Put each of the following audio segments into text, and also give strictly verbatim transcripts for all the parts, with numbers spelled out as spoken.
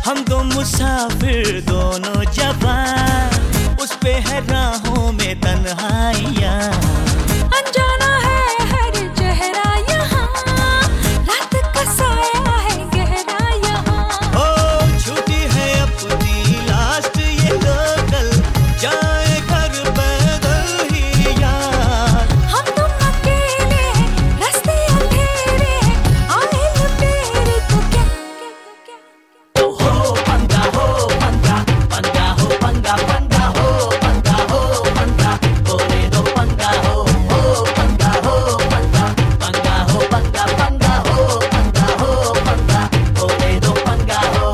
हम दो मुसाफिर दोनों जवान, उस पे है राहों में तन्हाइयाँ। अनजाना है हर चेहरा यहाँ, रात का साया है गहरा यहाँ। ओ छूटी है अपनी लास्ट ये लोकल, जाए घर पैदल ही यार। हम तुम अकेले रास्ते अंधेरे, आए लुटेरे तो क्या क्या तो हो पंगा हो पंगा, पंगा हो पंगा पंगा हो पंगा हो पंगा, होने दो पंगा हो हो पंगा हो पंगा, पंगा हो पंगा पंगा हो पंगा हो पंगा, होने दो पंगा हो।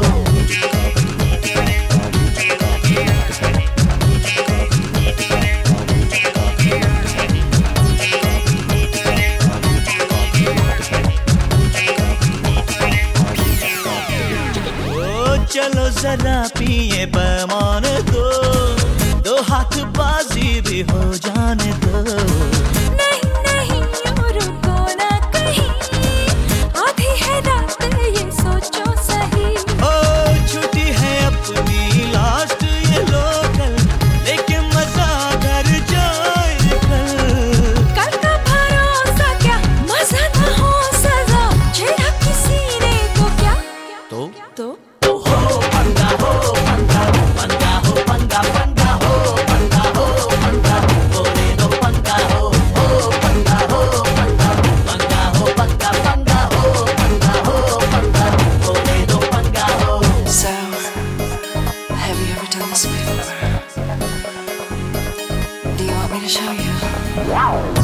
ओ चलो जरा पिए पैमान दो, दो हाथ बाजी भी हो जाने दो। नहीं नहीं यूं रुको ना कहीं, आधी है रात ये सोचो सही। ओ छुट्टी है अपनी लास्ट ये लोकल, लेकिन मजा घर जाए कल। कल का भरोसा क्या, मजा ना हो सजा, छेड़ा किसी ने तो क्या तो तो तो हो पंगा हो पंगा, पंगा हो पंगा पंगा हो पंगा हो पंगा, होने दो पंगा हो हो पंगा हो पंगा, पंगा हो पंगा पंगा हो पंगा हो पंगा, होने दो पंगा हो। So, have you ever done this before? Do you want me to show you?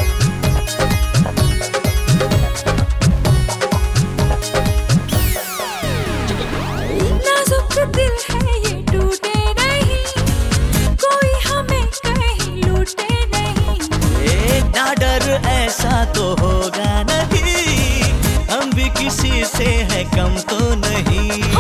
नाजुक दिल है ये टूटे नहीं, कोई हमें कहीं लूटे नहीं। ए ना डर ऐसा तो होगा नहीं, हम भी किसी से है कम तो नहीं।